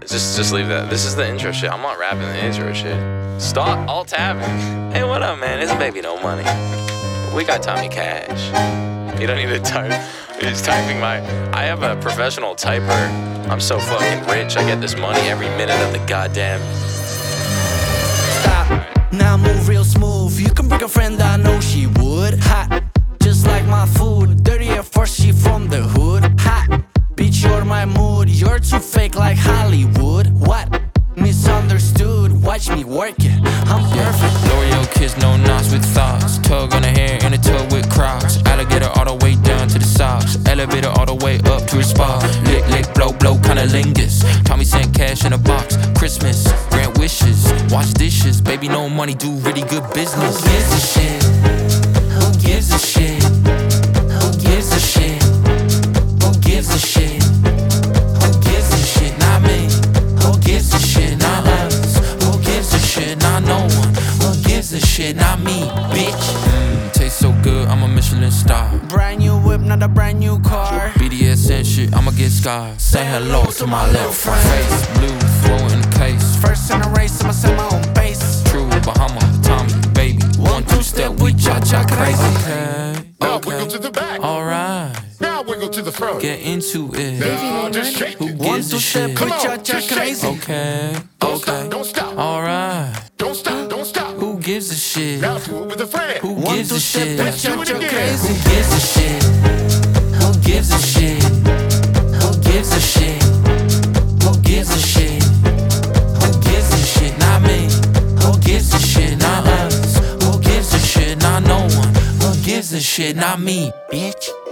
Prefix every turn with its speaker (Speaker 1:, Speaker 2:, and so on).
Speaker 1: Just leave that. This is the intro shit. I'm not rapping the intro shit. Stop alt tabbing. Hey, what up, man? It's Baby No Money. We got Tommy Cash. You don't need to type. He's typing I have a professional typer. I'm so fucking rich. I get this money every minute of the goddamn.
Speaker 2: Stop. Now move real smooth. You can bring a friend, I know she would. Hot, just like my food. Dirty at first, she from the hood. Hot, bitch, you're my mood. You're too fake like Hollywood. What? Misunderstood. Watch me work it. I'm perfect.
Speaker 3: L'Oreal kiss, no knots with thoughts. Tug on her hair in a tub with Crocs. Alligator all the way down to the socks. Elevator all the way up to her spot. Lick, lick, blow, blow, kinda lingus. Tommy sent cash in a box. Christmas, grant wishes, wash dishes. Baby, no money, do really good business.
Speaker 2: Who gives a shit? Who gives a shit? Who gives a shit? Who gives a shit? Who gives a shit? Not me. Who gives a shit? Not us. Who gives a shit? Not no one. Who gives a shit? Not me, bitch.
Speaker 3: Tastes so good, I'm a Michelin star.
Speaker 2: Brand new whip, not a brand new car.
Speaker 3: BDS and shit, I'ma get scarred. Say hello to my little friend. Face blue, throw it in the case.
Speaker 2: First in the race, I'ma set my own pace.
Speaker 3: True, Bahama, Tommy, baby. 1-2 step, we cha-cha crazy. Okay,
Speaker 4: Now wiggle to the back.
Speaker 3: alright.
Speaker 4: Now wiggle to the front.
Speaker 3: Get into it.
Speaker 4: Now just shake
Speaker 3: Who
Speaker 4: it.
Speaker 3: gives a
Speaker 2: 1-2 step,
Speaker 3: shit?
Speaker 2: we
Speaker 4: Come on,
Speaker 2: cha-cha
Speaker 4: just shake
Speaker 2: crazy.
Speaker 3: Okay,
Speaker 4: Don't
Speaker 3: okay.
Speaker 4: stop, don't stop.
Speaker 3: Alright.
Speaker 4: Don't stop, don't stop.
Speaker 3: Who gives a shit?
Speaker 4: Now do it with a friend.
Speaker 3: Who
Speaker 2: 1-2
Speaker 3: gives a
Speaker 2: step,
Speaker 3: shit?
Speaker 2: we
Speaker 4: Let's do it
Speaker 2: cha-cha
Speaker 4: again.
Speaker 2: crazy.
Speaker 3: Who gives a shit?
Speaker 2: Who gives a shit? Who gives a shit? Who gives a shit? Who gives a shit? Not me.
Speaker 3: Who gives a shit? Not us. Who gives a shit? Not no one. Who gives a shit? Not me, bitch.